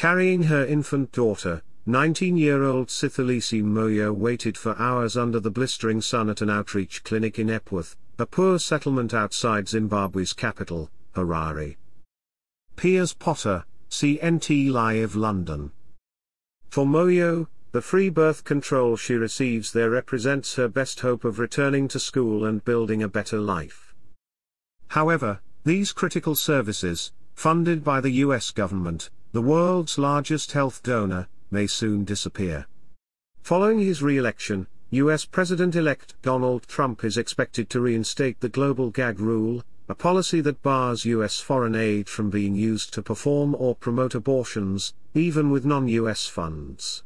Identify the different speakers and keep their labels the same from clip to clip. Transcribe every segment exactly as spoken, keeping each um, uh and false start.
Speaker 1: Carrying her infant daughter, nineteen-year-old Sithalisi Moyo waited for hours under the blistering sun at an outreach clinic in Epworth, a poor settlement outside Zimbabwe's capital, Harare. Piers Potter, C N T Live London. For Moyo, the free birth control she receives there represents her best hope of returning to school and building a better life. However, these critical services, funded by the U S government, the world's largest health donor, may soon disappear. Following his re-election, U S President-elect Donald Trump is expected to reinstate the global gag rule, a policy that bars U S foreign aid from being used to perform or promote abortions, even with non-U S funds.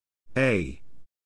Speaker 1: A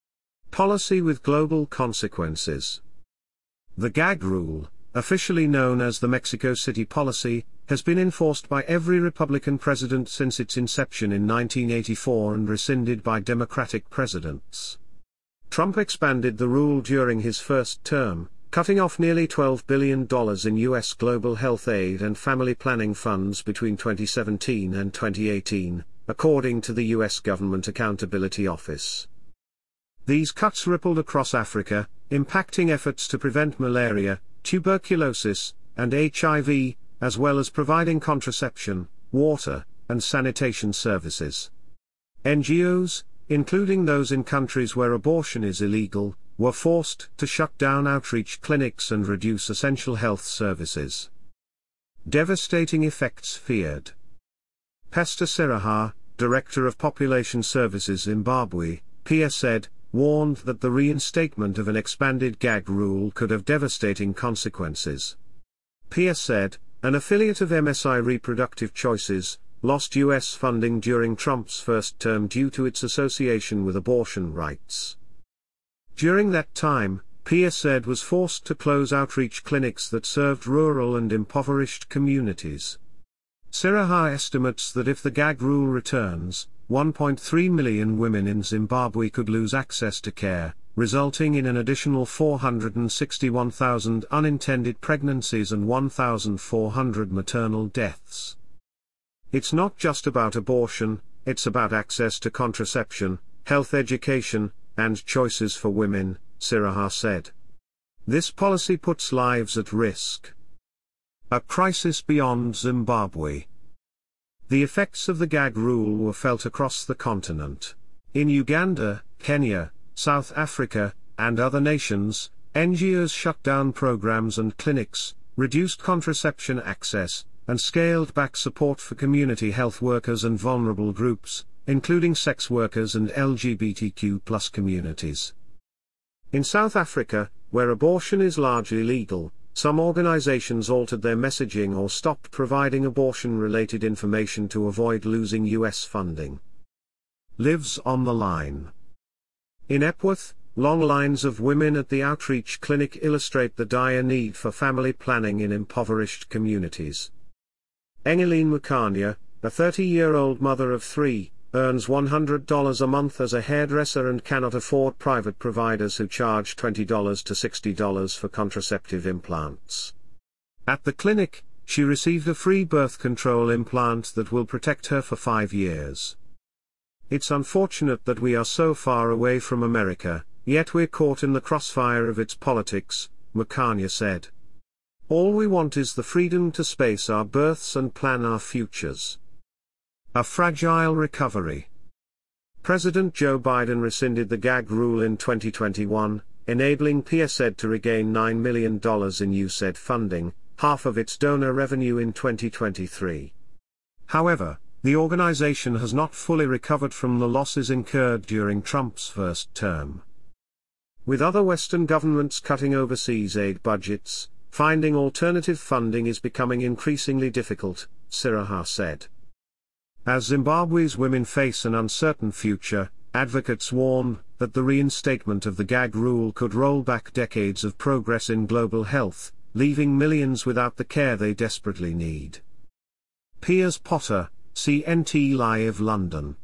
Speaker 1: policy with global consequences. The gag rule, officially known as the Mexico City policy, has been enforced by every Republican president since its inception in nineteen eighty-four and rescinded by Democratic presidents. Trump expanded the rule during his first term, cutting off nearly twelve billion dollars in U S global health aid and family planning funds between twenty seventeen and twenty eighteen, according to the U S Government Accountability Office. These cuts rippled across Africa, impacting efforts to prevent malaria, tuberculosis, and H I V, as well as providing contraception, water, and sanitation services. N G Os, including those in countries where abortion is illegal, were forced to shut down outreach clinics and reduce essential health services. Devastating effects feared. Pester Siraha, Director of Population Services Zimbabwe, P S said, warned that the reinstatement of an expanded gag rule could have devastating consequences. P S said, an affiliate of M S I Reproductive Choices, lost U S funding during Trump's first term due to its association with abortion rights. During that time, P S said was forced to close outreach clinics that served rural and impoverished communities. Siraha estimates that if the gag rule returns, one point three million women in Zimbabwe could lose access to care, resulting in an additional four hundred sixty-one thousand unintended pregnancies and one thousand four hundred maternal deaths. It's not just about abortion, it's about access to contraception, health education, and choices for women, Siraha said. This policy puts lives at risk. A crisis beyond Zimbabwe. The effects of the gag rule were felt across the continent. In Uganda, Kenya, South Africa, and other nations, N G Os shut down programs and clinics, reduced contraception access, and scaled back support for community health workers and vulnerable groups, including sex workers and L G B T Q plus communities. In South Africa, where abortion is largely legal, some organizations altered their messaging or stopped providing abortion-related information to avoid losing U S funding. Lives on the line. In Epworth, long lines of women at the outreach clinic illustrate the dire need for family planning in impoverished communities. Engeline Mukanya, a thirty-year-old mother of three, earns one hundred dollars a month as a hairdresser and cannot afford private providers who charge twenty to sixty dollars for contraceptive implants. At the clinic, she received a free birth control implant that will protect her for five years. It's unfortunate that we are so far away from America, yet we're caught in the crossfire of its politics, Mukanya said. All we want is the freedom to space our births and plan our futures. A fragile recovery. President Joe Biden rescinded the gag rule in twenty twenty-one, enabling P S A D to regain nine million dollars in U S A I D funding, half of its donor revenue in twenty twenty-three. However, the organization has not fully recovered from the losses incurred during Trump's first term. With other Western governments cutting overseas aid budgets, finding alternative funding is becoming increasingly difficult, Siraha said. As Zimbabwe's women face an uncertain future, advocates warn that the reinstatement of the gag rule could roll back decades of progress in global health, leaving millions without the care they desperately need. Piers Potter, C N T Live London.